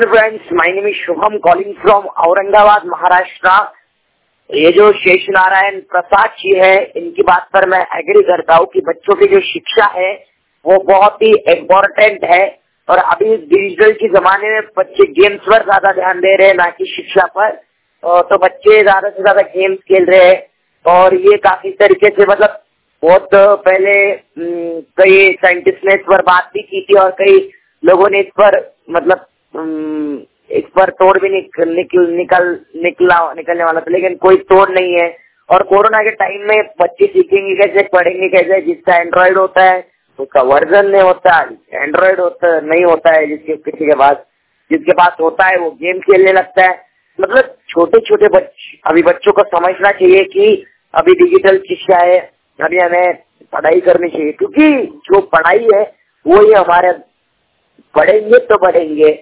Friends, my name is Shubham calling from Aurangabad Maharashtra. ये जो शेष नारायण प्रसाद जी है, इनकी बात पर मैं एग्री करता हूँ कि बच्चों की जो शिक्षा है वो बहुत ही इम्पोर्टेंट है। और अभी डिजिटल के जमाने में बच्चे गेम्स पर ज्यादा ध्यान दे रहे हैं, ना कि शिक्षा पर। तो बच्चे ज्यादा से ज्यादा गेम्स खेल रहे हैं और ये काफी तरीके से मतलब बहुत पहले कई साइंटिस्ट ने इस पर बात भी की थी और कई लोगों ने इस पर मतलब इस पर तोड़ भी निकलने वाला था, लेकिन कोई तोड़ नहीं है। और कोरोना के टाइम में बच्चे सीखेंगे कैसे, पढ़ेंगे कैसे? जिसका एंड्रॉइड होता है उसका वर्जन नहीं होता, एंड्रॉइड नहीं होता है जिसके पास होता है वो गेम खेलने लगता है। मतलब छोटे छोटे अभी बच्चों को समझना चाहिए कि अभी डिजिटल शिक्षा है, अभी हमें पढ़ाई करनी चाहिए, क्योंकि जो पढ़ाई है वो ही हमारे पढ़ेंगे तो बढ़ेंगे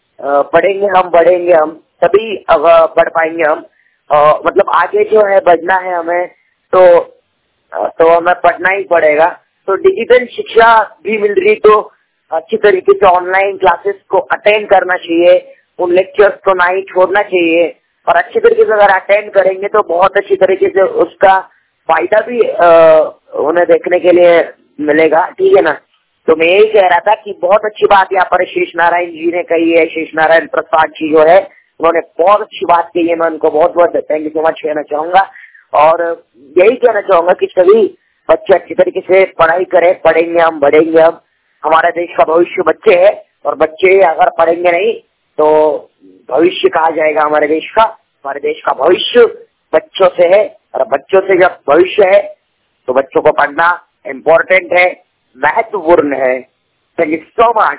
हम तभी बढ़ पाएंगे हम। मतलब आगे जो है बढ़ना है हमें, तो हमें पढ़ना ही पड़ेगा। तो डिजिटल शिक्षा भी मिल रही तो अच्छी तरीके से ऑनलाइन क्लासेस को अटेंड करना चाहिए, उन लेक्चर्स को ना ही छोड़ना चाहिए। और अच्छी तरीके से अगर अटेंड करेंगे तो बहुत अच्छी तरीके से उसका फायदा भी उन्हें देखने के लिए मिलेगा, ठीक है ना। तो मैं यही कह रहा था कि बहुत अच्छी बात यहाँ पर शेष नारायण जी ने कही है। शेष नारायण प्रसाद जी जो है उन्होंने बहुत अच्छी बात कही है, मैं उनको बहुत बहुत थैंक यू सो मच कहना चाहूंगा। और यही कहना चाहूंगा कि सभी बच्चे अच्छी तरीके से पढ़ाई करें, पढ़ेंगे हम बढ़ेंगे हम। हमारे देश का भविष्य बच्चे है, और बच्चे अगर पढ़ेंगे नहीं तो भविष्य कहा जाएगा हमारे देश का। हमारे देश का भविष्य बच्चों से है, और बच्चों से जब भविष्य है तो बच्चों को पढ़ना इम्पोर्टेंट है, महत्वपूर्ण है। Thank you so much.